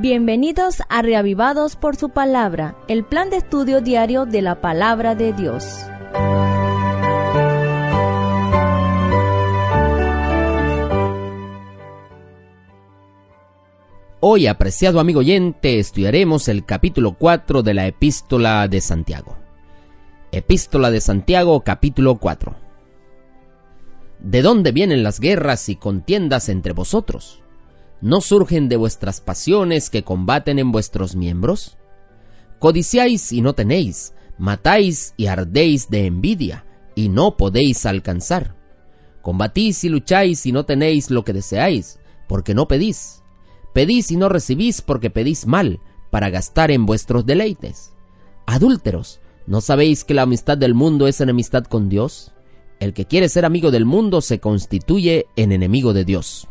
Bienvenidos a Reavivados por su Palabra, el plan de estudio diario de la Palabra de Dios. Hoy, apreciado amigo oyente, estudiaremos el capítulo 4 de la Epístola de Santiago. Epístola de Santiago, capítulo 4. ¿De dónde vienen las guerras y contiendas entre vosotros? ¿No surgen de vuestras pasiones que combaten en vuestros miembros? Codiciáis y no tenéis, matáis y ardéis de envidia, y no podéis alcanzar. Combatís y lucháis y no tenéis lo que deseáis, porque no pedís. Pedís y no recibís porque pedís mal, para gastar en vuestros deleites. Adúlteros, ¿no sabéis que la amistad del mundo es enemistad con Dios? El que quiere ser amigo del mundo se constituye en enemigo de Dios.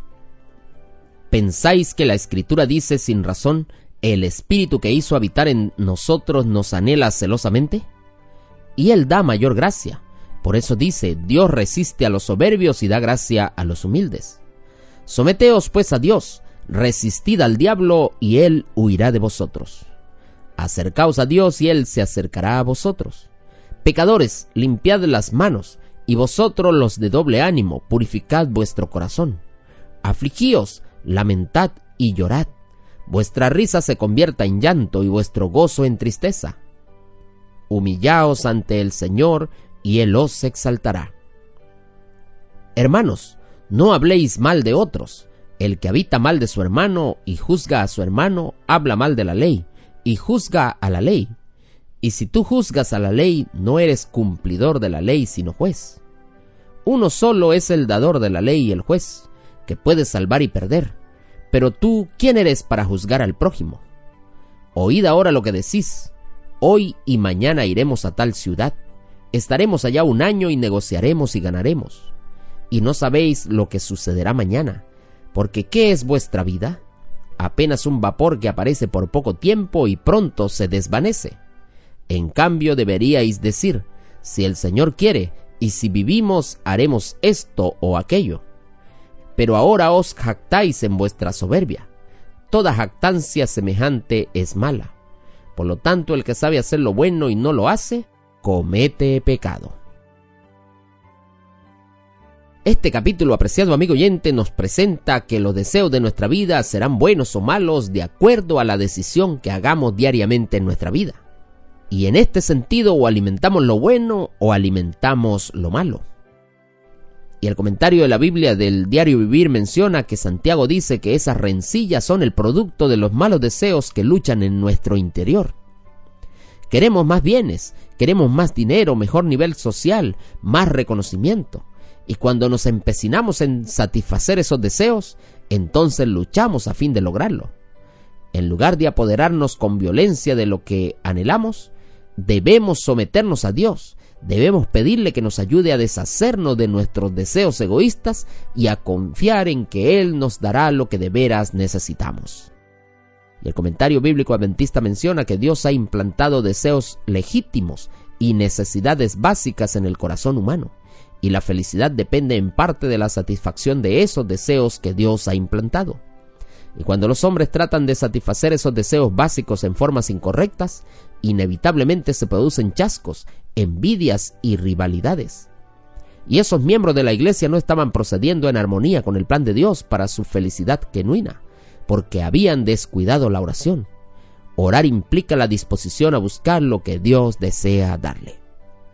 ¿Pensáis que la Escritura dice sin razón, el Espíritu que hizo habitar en nosotros nos anhela celosamente? Y Él da mayor gracia. Por eso dice, Dios resiste a los soberbios y da gracia a los humildes. Someteos pues a Dios, resistid al diablo y él huirá de vosotros. Acercaos a Dios y él se acercará a vosotros. Pecadores, limpiad las manos, y vosotros los de doble ánimo, purificad vuestro corazón. Afligíos, lamentad y llorad. Vuestra risa se convierta en llanto y vuestro gozo en tristeza. Humillaos ante el Señor y él os exaltará. Hermanos, no habléis mal de otros. El que habita mal de su hermano y juzga a su hermano, habla mal de la ley, y juzga a la ley. Y si tú juzgas a la ley, no eres cumplidor de la ley, sino juez. Uno solo es el dador de la ley y el juez, que puede salvar y perder. Pero tú, ¿quién eres para juzgar al prójimo? Oíd ahora lo que decís. Hoy y mañana iremos a tal ciudad. Estaremos allá un año y negociaremos y ganaremos. Y no sabéis lo que sucederá mañana. Porque ¿qué es vuestra vida? Apenas un vapor que aparece por poco tiempo y pronto se desvanece. En cambio deberíais decir, si el Señor quiere, y si vivimos haremos esto o aquello. Pero ahora os jactáis en vuestra soberbia. Toda jactancia semejante es mala. Por lo tanto, el que sabe hacer lo bueno y no lo hace, comete pecado. Este capítulo, apreciado amigo oyente, nos presenta que los deseos de nuestra vida serán buenos o malos de acuerdo a la decisión que hagamos diariamente en nuestra vida. Y en este sentido, o alimentamos lo bueno o alimentamos lo malo. Y el comentario de la Biblia del Diario Vivir menciona que Santiago dice que esas rencillas son el producto de los malos deseos que luchan en nuestro interior. Queremos más bienes, queremos más dinero, mejor nivel social, más reconocimiento. Y cuando nos empecinamos en satisfacer esos deseos, entonces luchamos a fin de lograrlo. En lugar de apoderarnos con violencia de lo que anhelamos, debemos someternos a Dios. Debemos pedirle que nos ayude a deshacernos de nuestros deseos egoístas y a confiar en que Él nos dará lo que de veras necesitamos. Y el comentario bíblico adventista menciona que Dios ha implantado deseos legítimos y necesidades básicas en el corazón humano. Y la felicidad depende en parte de la satisfacción de esos deseos que Dios ha implantado. Y cuando los hombres tratan de satisfacer esos deseos básicos en formas incorrectas, inevitablemente se producen chascos, envidias y rivalidades. Y esos miembros de la iglesia no estaban procediendo en armonía con el plan de Dios para su felicidad genuina, porque habían descuidado la oración. Orar implica la disposición a buscar lo que Dios desea darle.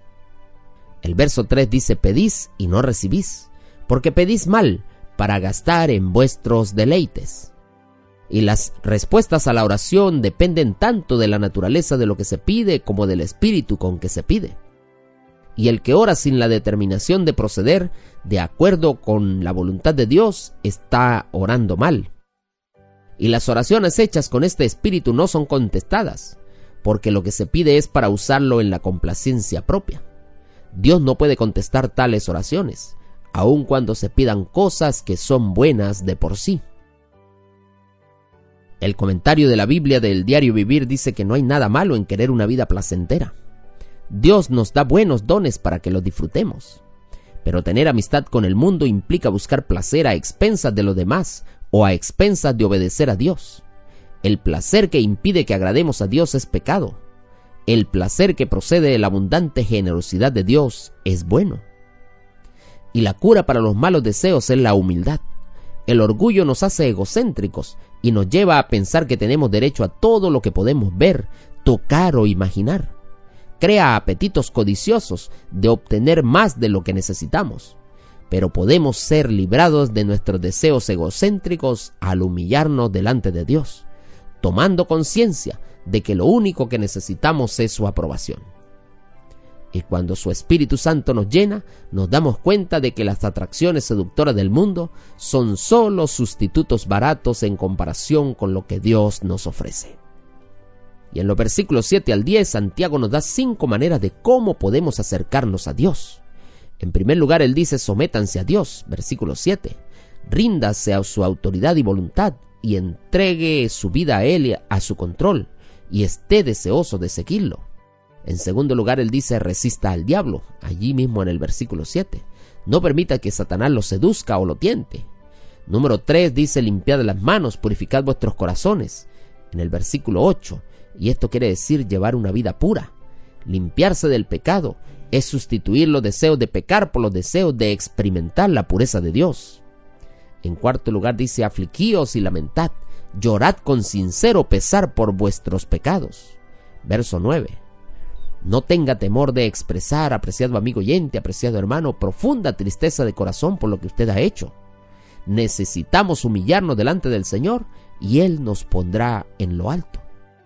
El verso 3 dice, pedís y no recibís, porque pedís mal, para gastar en vuestros deleites. Y las respuestas a la oración dependen tanto de la naturaleza de lo que se pide como del espíritu con que se pide. Y el que ora sin la determinación de proceder de acuerdo con la voluntad de Dios está orando mal. Y las oraciones hechas con este espíritu no son contestadas, porque lo que se pide es para usarlo en la complacencia propia. Dios no puede contestar tales oraciones, aun cuando se pidan cosas que son buenas de por sí. El comentario de la Biblia del Diario Vivir dice que no hay nada malo en querer una vida placentera. Dios nos da buenos dones para que los disfrutemos. Pero tener amistad con el mundo implica buscar placer a expensas de los demás o a expensas de obedecer a Dios. El placer que impide que agrademos a Dios es pecado. El placer que procede de la abundante generosidad de Dios es bueno. Y la cura para los malos deseos es la humildad. El orgullo nos hace egocéntricos y nos lleva a pensar que tenemos derecho a todo lo que podemos ver, tocar o imaginar. Crea apetitos codiciosos de obtener más de lo que necesitamos. Pero podemos ser librados de nuestros deseos egocéntricos al humillarnos delante de Dios, tomando conciencia de que lo único que necesitamos es su aprobación. Y cuando su Espíritu Santo nos llena, nos damos cuenta de que las atracciones seductoras del mundo son solo sustitutos baratos en comparación con lo que Dios nos ofrece. Y en los versículos 7 al 10, Santiago nos da 5 maneras de cómo podemos acercarnos a Dios. En primer lugar, él dice: sométanse a Dios, versículo 7. Ríndase a su autoridad y voluntad, y entregue su vida a Él, a su control, y esté deseoso de seguirlo. En segundo lugar, él dice: resista al diablo, allí mismo en el versículo 7. No permita que Satanás lo seduzca o lo tiente. Número 3 dice: limpiad las manos, purificad vuestros corazones, en el versículo 8. Y esto quiere decir llevar una vida pura. Limpiarse del pecado es sustituir los deseos de pecar por los deseos de experimentar la pureza de Dios. En cuarto lugar dice: afligíos y lamentad, llorad con sincero pesar por vuestros pecados. Verso 9. No tenga temor de expresar, apreciado amigo oyente, apreciado hermano, profunda tristeza de corazón por lo que usted ha hecho. Necesitamos humillarnos delante del Señor y Él nos pondrá en lo alto.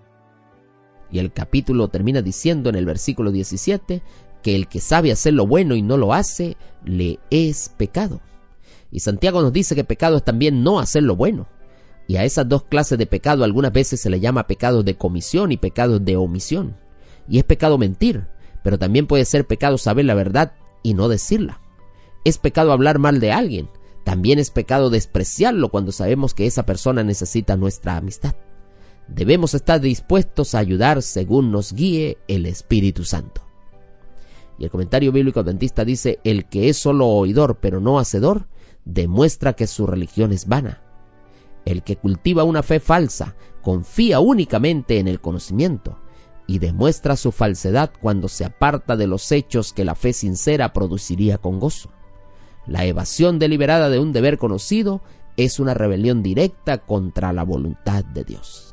Y el capítulo termina diciendo en el versículo 17 que el que sabe hacer lo bueno y no lo hace, le es pecado. Y Santiago nos dice que pecado es también no hacer lo bueno. Y a esas dos clases de pecado algunas veces se le llama pecados de comisión y pecados de omisión. Y es pecado mentir, pero también puede ser pecado saber la verdad y no decirla. Es pecado hablar mal de alguien, también es pecado despreciarlo cuando sabemos que esa persona necesita nuestra amistad. Debemos estar dispuestos a ayudar según nos guíe el Espíritu Santo. Y el comentario bíblico adventista dice: el que es solo oidor pero no hacedor, demuestra que su religión es vana. El que cultiva una fe falsa confía únicamente en el conocimiento y demuestra su falsedad cuando se aparta de los hechos que la fe sincera produciría con gozo. La evasión deliberada de un deber conocido es una rebelión directa contra la voluntad de Dios.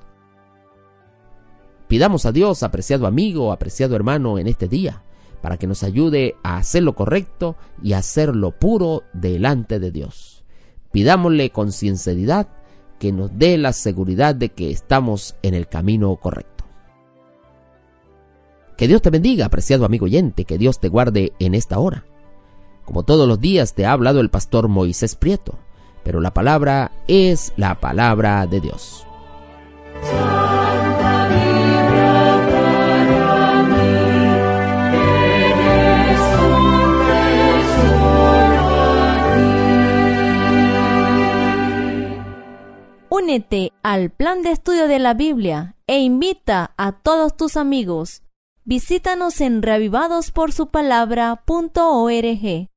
Pidamos a Dios, apreciado amigo, apreciado hermano, en este día, para que nos ayude a hacer lo correcto y a hacer lo puro delante de Dios. Pidámosle con sinceridad que nos dé la seguridad de que estamos en el camino correcto. Que Dios te bendiga, apreciado amigo oyente, que Dios te guarde en esta hora. Como todos los días te ha hablado el pastor Moisés Prieto, pero la palabra es la palabra de Dios. Únete al plan de estudio de la Biblia e invita a todos tus amigos. Visítanos en reavivadosporsupalabra.org.